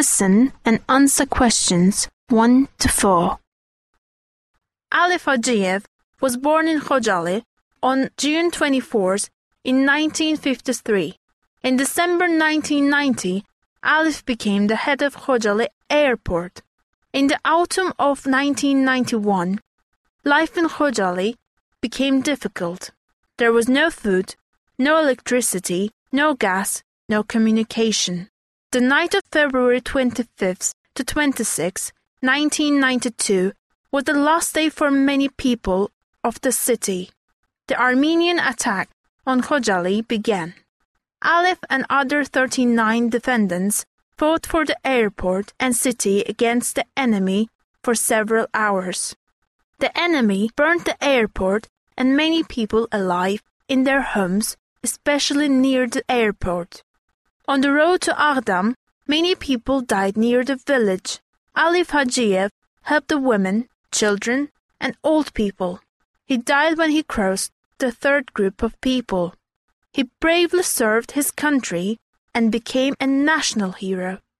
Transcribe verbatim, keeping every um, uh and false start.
listen and answer questions one to four. Alif Hajiev was born in Khojaly on June twenty-fourth in nineteen fifty-three. In December nineteen ninety, Alif became the head of Khojaly Airport. In the autumn of nineteen ninety-one, life in Khojaly became difficult. There was no food, no electricity, no gas, no communication. The night of February twenty-fifth to twenty-sixth, nineteen ninety-two, was the last day for many people of the city. The Armenian attack on Khojaly began. Alif and other thirty-nine defendants fought for the airport and city against the enemy for several hours. The enemy burned the airport and many people alive in their homes, especially near the airport. On the road to Aghdam, many people died near the village. Alif Hajiev helped the women, children, and old people. He died when he crossed the third group of people. He bravely served his country and became a national hero.